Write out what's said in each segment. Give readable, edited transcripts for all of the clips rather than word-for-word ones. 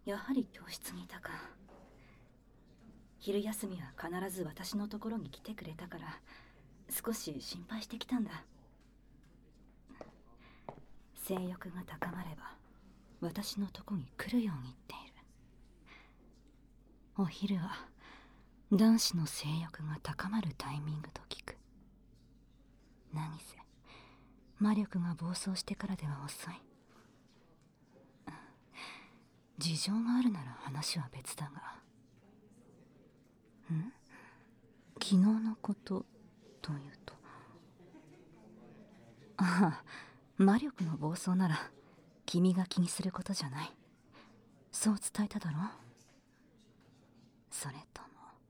やはり教室にいたか。昼休みは必ず私のところに来てくれたから、少し心配してきたんだ。性欲が高まれば私のとこに来るように言っている。お昼は男子の性欲が高まるタイミングと聞く。何せ魔力が暴走してからでは遅い。事情があるなら話は別だが。昨日のことというと。ああ、魔力の暴走なら君が気にすることじゃない。そう伝えただろ。それとも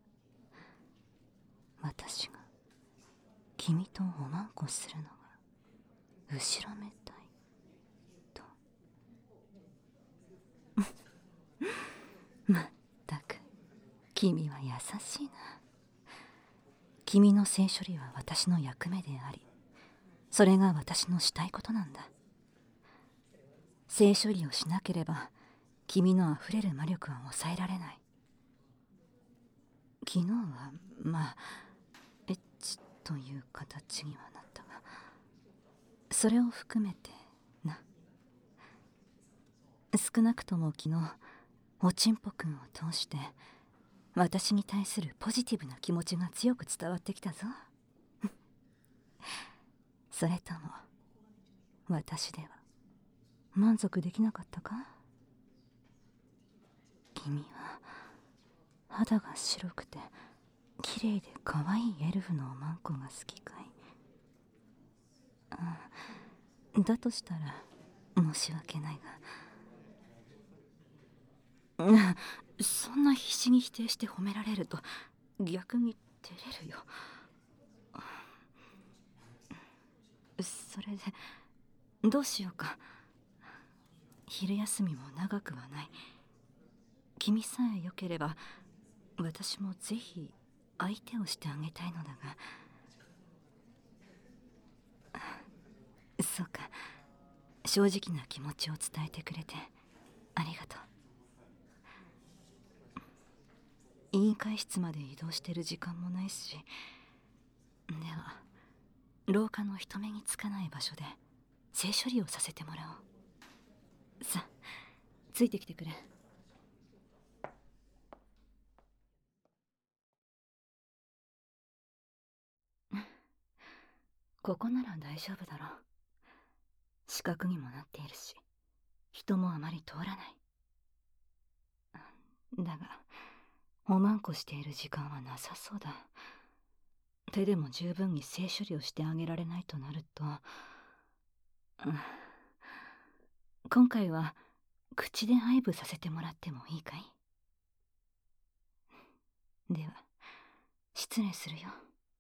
私が君とおまんこするのが後ろめたいと。まったく君は優しいな。君の性処理は私の役目であり、それが私のしたいことなんだ。性処理をしなければ君のあふれる魔力は抑えられない。昨日はまあエッチという形にはなったが、それを含めてな。少なくとも昨日おちんぽくんを通して私に対するポジティブな気持ちが強く伝わってきたぞ。それとも私では満足できなかったか。君は肌が白くて綺麗で可愛いエルフのおまんこが好きかい。だとしたら申し訳ないが、そんな必死に否定して褒められると逆に照れるよ。それでどうしようか。昼休みも長くはない。君さえ良ければ私もぜひ相手をしてあげたいのだが。そうか、正直な気持ちを伝えてくれてありがとう。委員会室まで移動してる時間もないし、では廊下の人目につかない場所で性処理をさせてもらおう。さあ、ついてきてくれ。ここなら大丈夫だろう。死角にもなっているし、人もあまり通らない。だがおまんこしている時間はなさそうだ。手でも十分に性処理をしてあげられないとなると、今回は口で愛撫させてもらってもいいかい。では失礼するよ。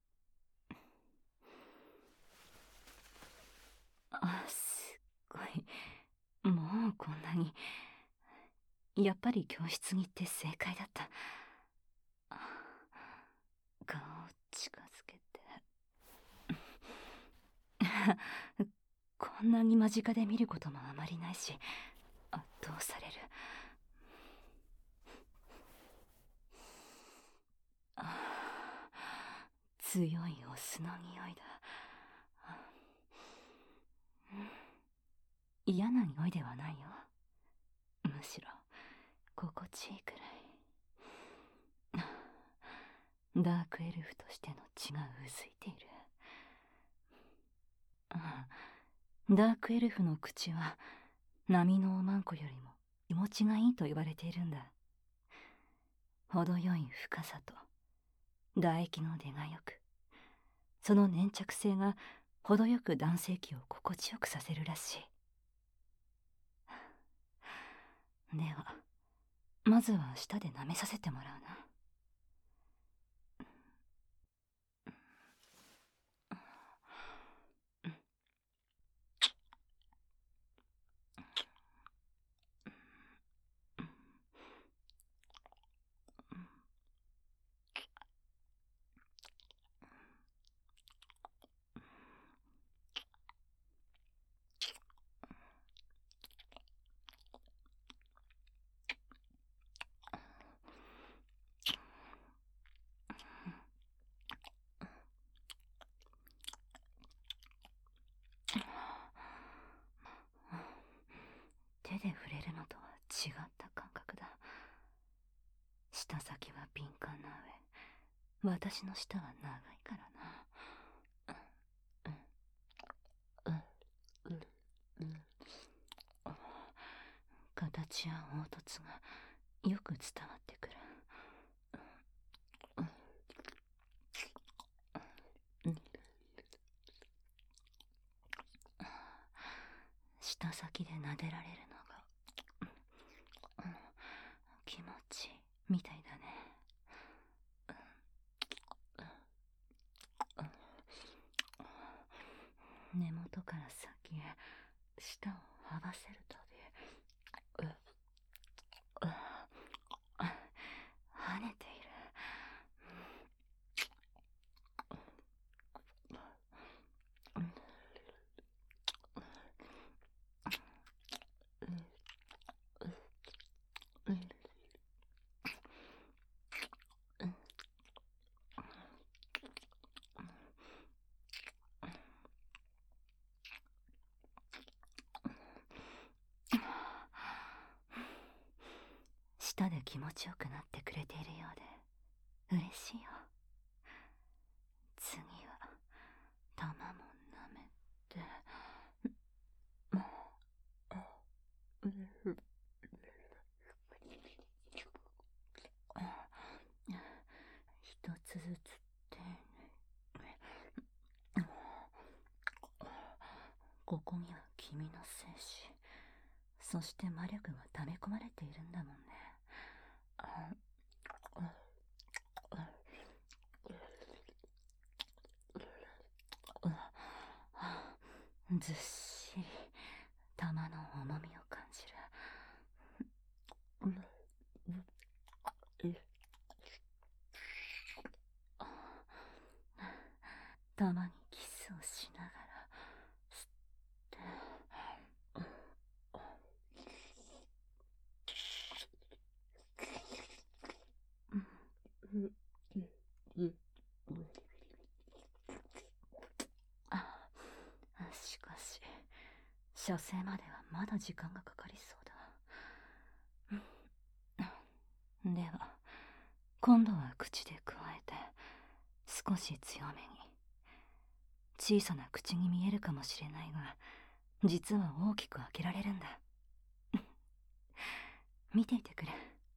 すっごい。もうこんなに。やっぱり教室に行って正解だった。顔を近づけてこんなに間近で見ることもあまりないし、圧倒される。強いオスの匂いだ。嫌な匂いではないよ。むしろ心地いいくらい。ダークエルフとしての血がうずいている。ダークエルフの口は波のおまんこよりも気持ちがいいと言われているんだ。程よい深さと唾液の出がよく、その粘着性が程よく男性器を心地よくさせるらしい。ではまずは舌で舐めさせてもらうな。 で触れるのとは違った感覚だ。舌先は敏感な上、私の舌は長いからな。形や凹凸がよく伝わってくる。舌先で撫でられるのが気持ちいいみたいだね。根元から先へ舌を合わせるたび跳ねている。舌で気持ちよくなってくれているようで嬉しいよ。次は玉も舐めて一つずつ丁寧に。ここには君の精子、そして魔力が溜め込まれているんだもんね。ずっしり玉の重みを感じる。たまにキスをしながら吸ってしかし射精まではまだ時間がかかりそうだ。では今度は口でくわえて少し強めに。小さな口に見えるかもしれないが実は大きく開けられるんだ。見ていてくれ。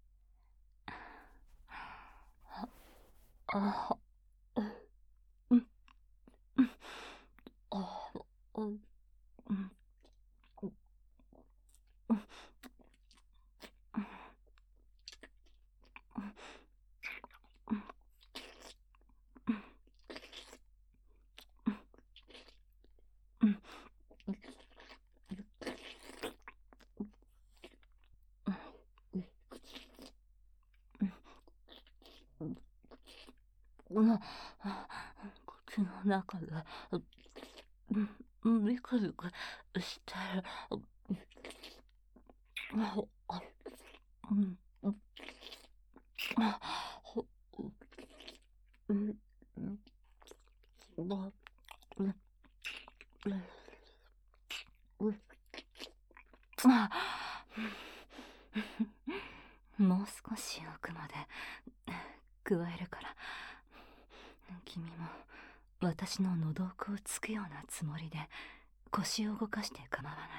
口の中でビクビクしてる。もう少し奥まで加えるから、君も私の喉奥をつくようなつもりで腰を動かして構わない。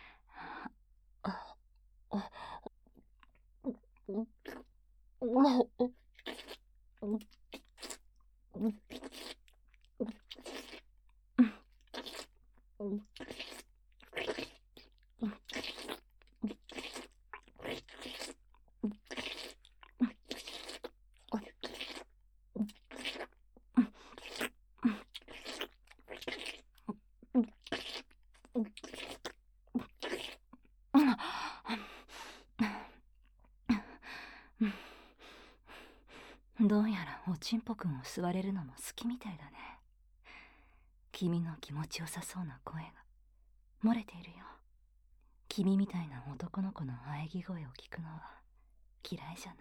どうやらおちんぽくんを吸われるのも好きみたいだね。君の気持ちよさそうな声が漏れているよ。君みたいな男の子の喘ぎ声を聞くのは嫌いじゃない。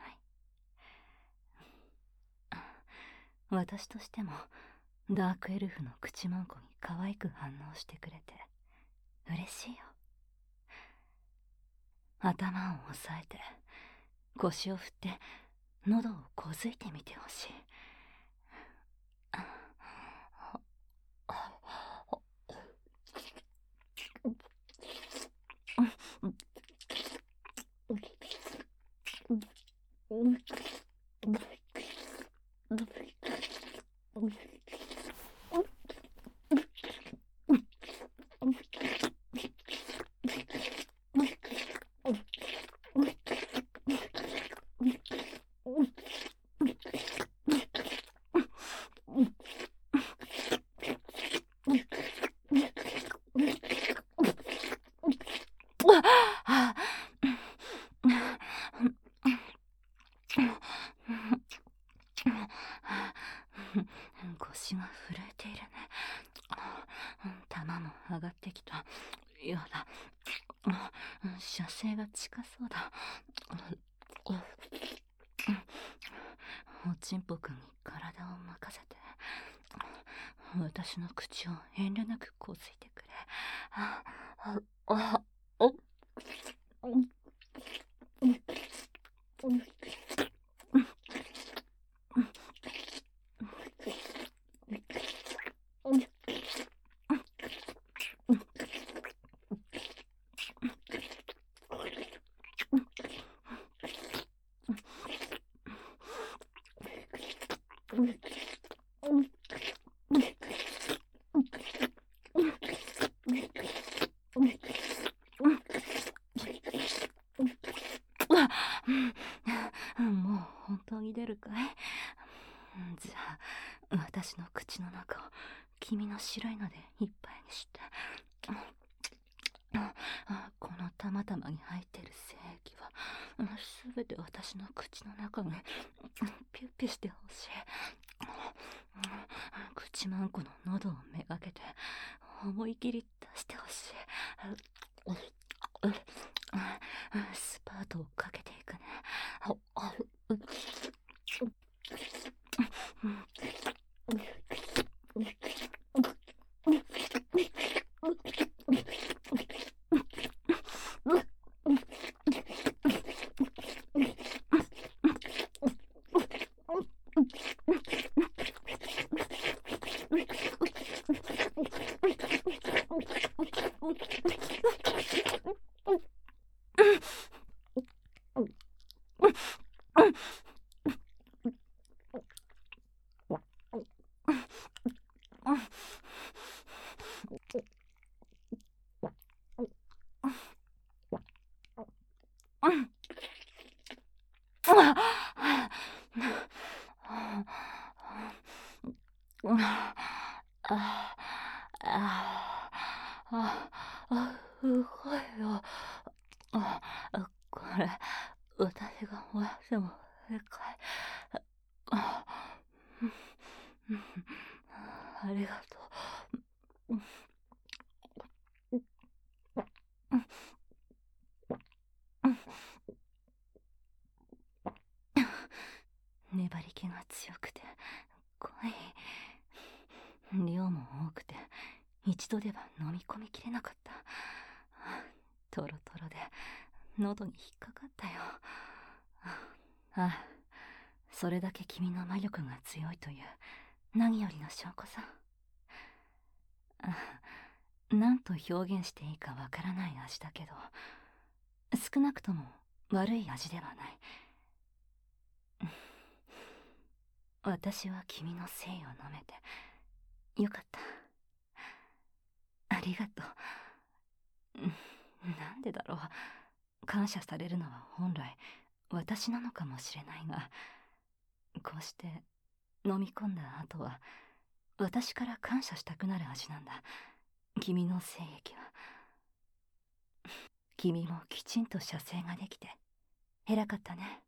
私としてもダークエルフの口まんこに可愛く反応してくれて嬉しいよ。 頭を押さえて腰を振って喉をこづいてみてほしい。腰が震えているね。玉も上がってきた。やだ。射精が近そうだ。おちんぽくんに体を任せて。私の口を遠慮なくこづいてくれ。もう本当に出るかい？じゃあ私の口の中を君の白いのでいっぱいにして。この玉々に入ってる精液はすべて私の口の中にピュッピュしてほしい。口まんこの喉をめがけて思い切り出してほしい。スパートをかけていくね。すごいよ。これ私が親でも正解。ありがとう。粘り気が強くて濃い。量も多くて一度では飲み込みきれなかった。トロトロで喉に引っかかったよ。それだけ君の魔力が強いという何よりの証拠さ。何と表現していいかわからない味だけど、少なくとも悪い味ではない。私は君の精を飲めてよかった。ありがとう。なんでだろう。感謝されるのは本来私なのかもしれないが、こうして飲み込んだ後は私から感謝したくなる味なんだ。君の精液は。君もきちんと射精ができて偉かったね。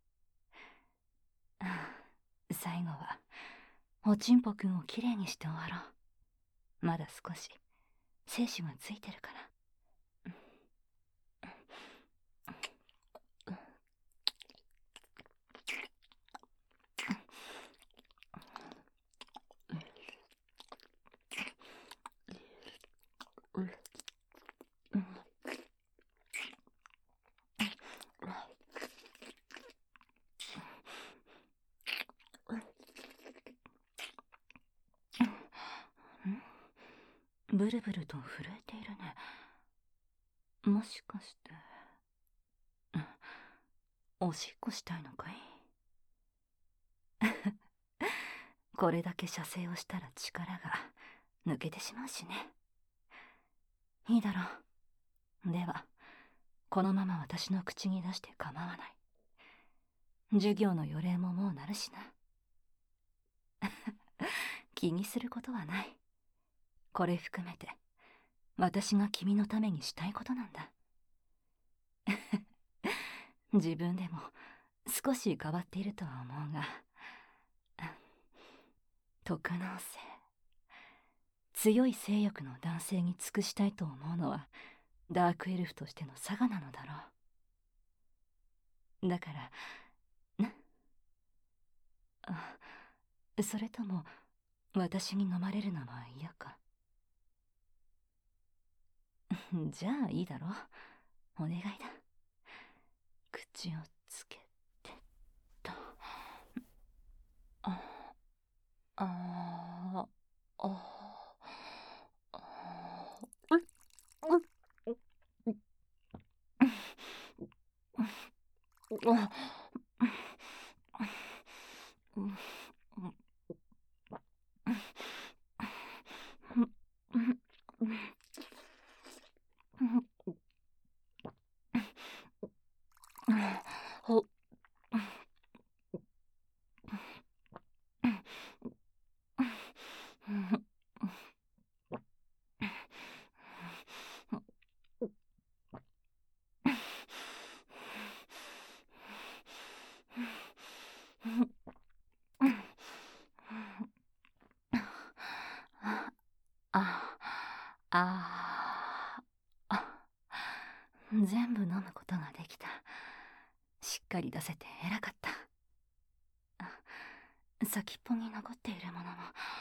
最後はおちんぽくんをきれいにして終わろう。まだ少し精子がついてるから。 ブルブルと震えているね。もしかして、おしっこしたいのかい？これだけ射精をしたら力が抜けてしまうしね。いいだろう。では、このまま私の口に出して構わない。授業の予例ももうなるしな。気にすることはない。これ含めて、私が君のためにしたいことなんだ。自分でも少し変わっているとは思うが、特能性、強い性欲の男性に尽くしたいと思うのはダークエルフとしての差がなのだろう。だからそれとも私に飲まれるのは嫌か？じゃあいいだろう。お願いだ。口をつけてと。あああ全部飲むことができた。しっかり出せて偉かった。先っぽに残っているものも。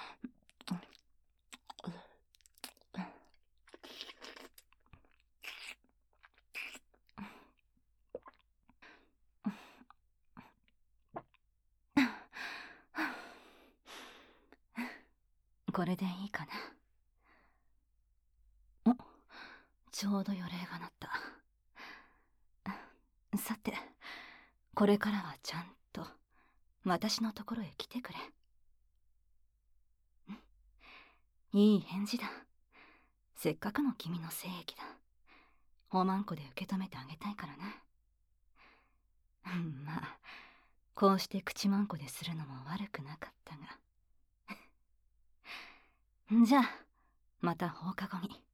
これでいいかな。ちょうど予令が鳴った。さて、これからはちゃんと私のところへ来てくれ。いい返事だ。せっかくの君の精液だ。おまんこで受け止めてあげたいからな。まあ、こうして口まんこでするのも悪くなかったが。じゃあ、また放課後に。